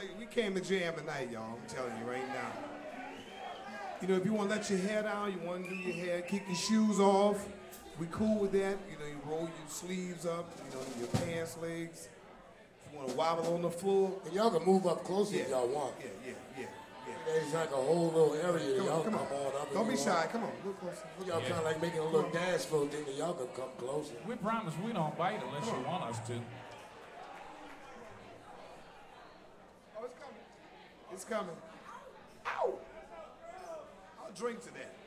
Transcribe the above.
we came to jam tonight, y'all. I'm telling you right now. You know, if you want to let your hair down, you want to do your hair, kick your shoes off, we cool with that. You know, you roll your sleeves up, you know, your pants legs. If you want to wobble on the floor. And y'all can move up closer if y'all want. Yeah. There's like a whole little area that y'all come on. up. Don't be shy. Come on, look closer. Y'all kind of like making a little dance floor thing, and y'all can come closer. We promise we don't bite unless you want us to. Oh, it's coming. It's coming. Ow! I'll drink to that.